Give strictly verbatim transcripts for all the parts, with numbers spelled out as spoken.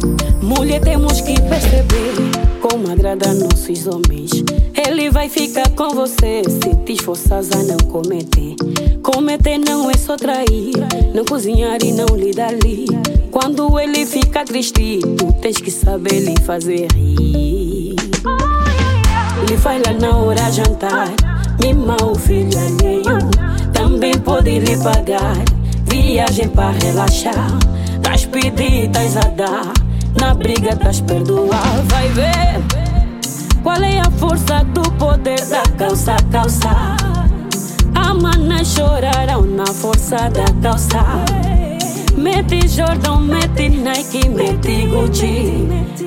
Mulher, temos que perceber como agrada nossos homens. Ele vai ficar com você se te esforças a não cometer. Cometer não é só trair, não cozinhar e não lhe dar ali. Quando ele fica triste, tu tens que saber lhe fazer rir. Lhe faz lá na hora jantar, mima o filho alheio. Também pode lhe pagar viagem para relaxar. Das pedidas a dar, na briga das perdoar. Vai ver qual é a força do poder da calça, calça. Amanhã chorarão na força da calça. Mete Jordan, mete Nike, mete Gucci.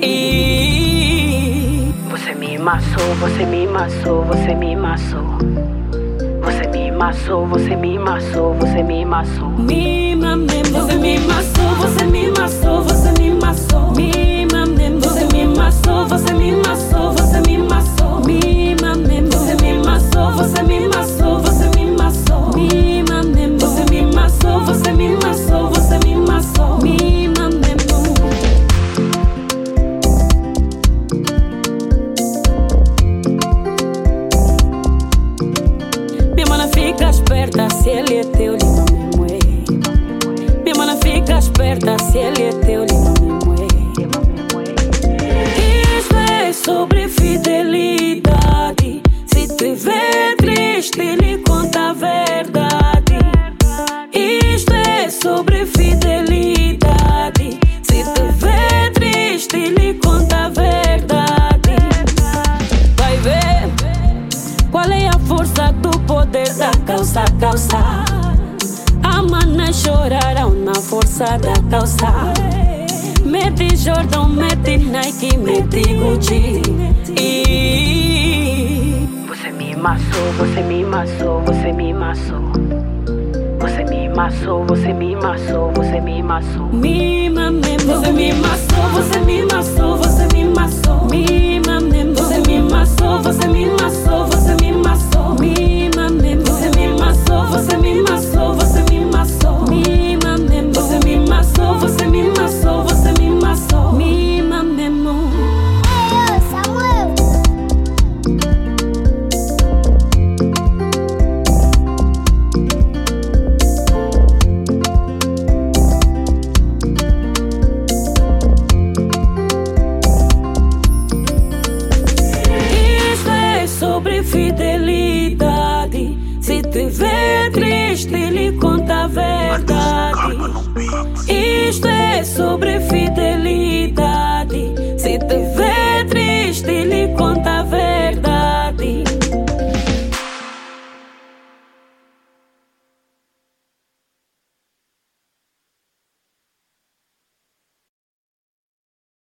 E você me maçou, você me maçou, você me maçou. Você me maçou, você me maçou, você me maçou. Mima mesmo, você me maçou, você me maçou, você me maçou. Mima mesmo, você me maçou, você me maçou, você me maçou. Mima mesmo, você me maçou, você me maçou, você me maçou. Mima mesmo, você me maçou, você me maçou, você me maçou. Mima mesmo. Minha mana, fica esperta, se ele é teu, ele não me moe. Minha mana, fica esperta, se ele é teu, ele não me moe. Isto é sobre fidelidade. Se te vê triste, lhe conta a verdade. Isto é sobre fidelidade. Se te vê triste, lhe conta a verdade. Vai ver qual é a força do poder da calça, calça. Amanhã chorarão na força da calça. Mete Jordan, mete Nike, mete Gucci. E você me maçou, você me maçou, você me maçou. Você me maçou, você me maçou, você me maçou. Mima mesmo, você me maçou, você me maçou, você me maçou. Mima mesmo, você me maçou, você me maçou, você me maçou. Mima mesmo, você me maçou, você me maçou, você me maçou. Mima mesmo, você me maçou, você me maçou, você me maçou. Mima mesmo. Ei, Samuel. Isto é sobre fidelidade. Se te vê triste, lhe conta a verdade. Isto é sobre